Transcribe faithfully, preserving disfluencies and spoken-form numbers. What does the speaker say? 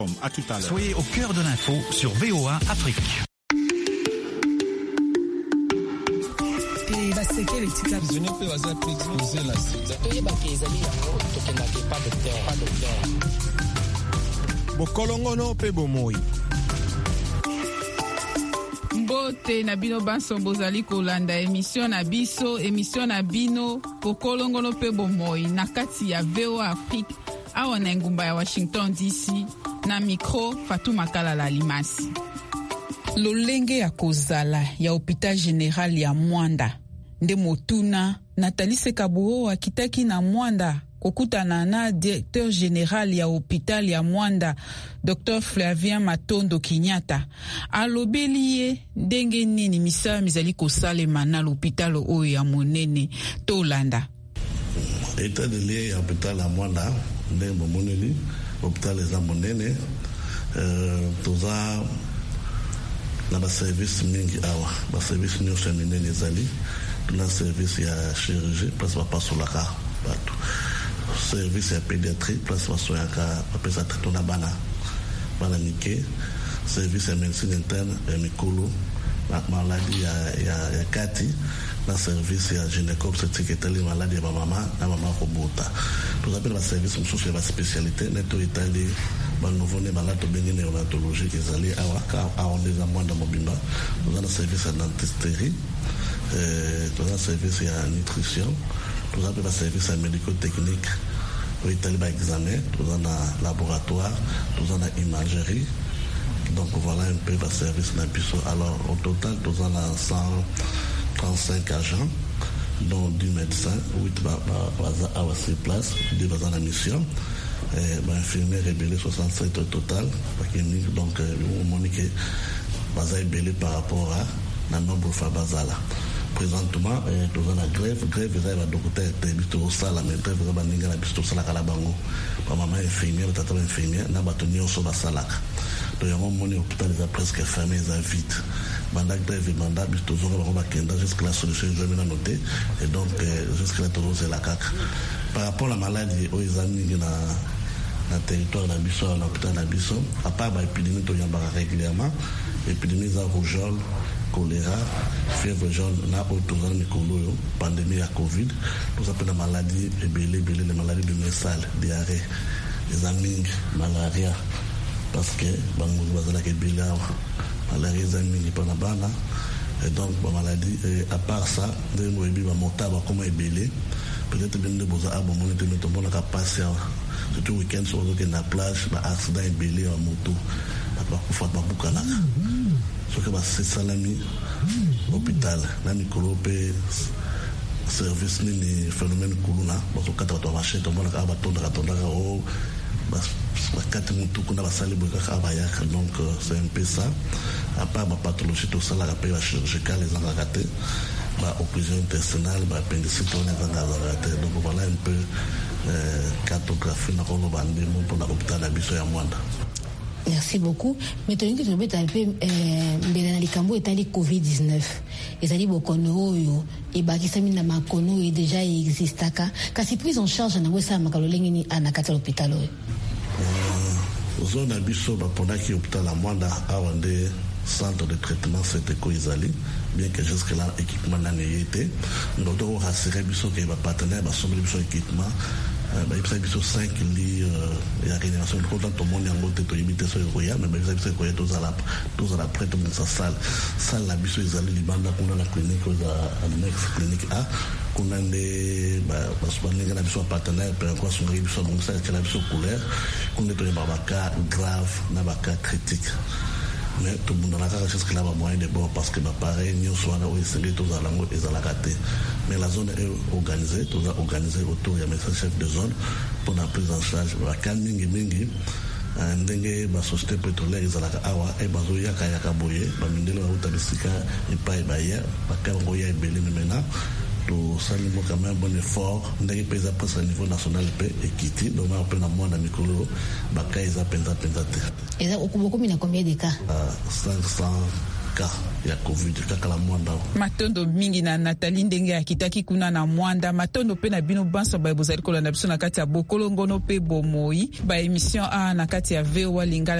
À tout à l'heure. Soyez au cœur de l'info sur V O A Afrique. Bokolongono pe bomoi. Mbote na bino banso bozali kolanda émission na biso émission na bino bokolongono pe bomoi na kati ya V O A Afrique awa na ngumba ya Washington D C na micro Fatou Makala Limasi. Lolenge ya kozala ya hôpital général ya Mwanda nde motuna Nathalie Sekabuo akitaki na Mwanda kokutana na directeur général ya hôpital ya Mwanda Docteur Flavien Matondo Kinyata alobeli ye ndenge nini misala mizali kosalema na l'hôpital oyo ya monene tolanda. État de lié ya hôpital ya Mwanda nde moneli hôpital ya monene euh toza na ba service mingi awa ba service nyonso minene ezali tuna service ya chirurgie place ba pasolaka bato service ya pédiatrie place ba soyaka apesa tona bana bana mike service ya médecine interne ya mikolo la maladie ya ya, ya kati na service ya gynécobstétrique etali maladie ya mama na mama kobota tous appelle ba service mosusu ya ba spécialité neto etali ba nouveau né malade bengi néonatologie ezali awaka aondeza Mwanda mobimba dans le service ya dentisterie euh dans le service ya nutrition tous appelle ba service ya médico-technique pour etali ba examen dans un laboratoire dans une imagerie. Donc voilà un peu le service na biso. Alors au total nous avons cent trente-cinq agents dont dix médecins, huit baza à ces places, deux baza la mission, bah infirmiers rébellés soixante-sept au total, donc on monique baza ébélé par rapport à la nombre de baza là. Présentement nous avons la grève, grève ils va docteur bisto au sala mais grève va ninga la bisto sala kala bango. Ba maman infirmière, tata infirmière, na batoni oso ba salaka. Donc on moni hôpital ils a presque fermé, ils a vite. Mandat grève et mandat bisto zora ba ba kenda jusqu'à la solution je vais la noter et donc jusqu'à la tolo c'est la caca. Par rapport à la maladie aux amis na na territoire na biso à l'hôpital na biso à part ba épidémie to yamba régulièrement épidémie za rougeole choléra, fièvre jaune, na autorisé mikolo, pandémie à Covid, nous appelons la maladie ébélé, ébélé, les maladies de messal, diarrhée, les aming, malaria, parce que bango bazala ke ébélé, malaria zaming pas na bana, et donc la maladie, à part ça, de nous ébi ba motaba comme ébélé, peut-être bien de boza abo monite nous tombons la capacité, surtout week-end sur la plage, ba accident ébélé en moto, ba kufa ba bukana. Ce que c'est salami hôpital na mikolo pe service ni phénomène kuluna baso kata to marché to mona ka batonda ka tonda ka o bas bakati mutu kuna basali boka ka baya donc c'est un peu ça à part ma pathologie to sala ka pe la chirurgicale les engagés ba occlusion intestinale ba appendicite on est engagé donc voilà un peu euh, cartographie na kono bande mo pour l'hôpital abiso ya Mwanda. Merci beaucoup. Maintenant que tu veux un peu mbele na likambo etali covid dix-neuf. Ezali bokono yo e bakisa mina makono e déjà existaka. Kasi prise en charge na wesa makalolenge ni anakata l'hôpital oyo. Euh zone abiso ba ponaki hôpital à Mwanda awande centre de traitement c'était ko ezali bien que jusque là équipement na été. Nous devons rassurer biso que ba partenaire ba sommer biso équipement. Bah il s'agit de cinq lits et la réanimation de contact au monde en côté to imiter sur Roya mais il s'agit de quoi tous à la tous à la prête dans sa salle salle la biso ils allaient libanda qu'on a la clinique aux annexe clinique A qu'on a des bah parce que les gars biso partenaire per quoi sont rives sont donc ça que la biso couleur qu'on est dans un cas grave na cas critique mais tout le monde a la chose que là va moyen de bord parce que bah pareil nous soit là où ils sont tous à la langue et à la gâté mais la zone est organisée tout ça organisé autour il y a mes chefs de zone pour la prise en charge la calming mingi ndenge ba société pétrolière ezalaka awa e bazo yaka yaka boye ba mindelo ba utabisika ipai baya ba kango ya ebele maintenant to salimo quand même bon effort ndenge pesa passe au niveau national pe équité donc on peut na mwana mikolo ba kaiza penza penza te et ça okuboko mina combien de cas cinq cent cas ya covid kaka la mwanda matondo mingi na Nathalie ndenge akitaki kuna na mwanda matondo pe na bino banso ba bozali kolanda biso na kati ya bokolo ngono pe bomoi ba émission a na kati ya V O A Lingala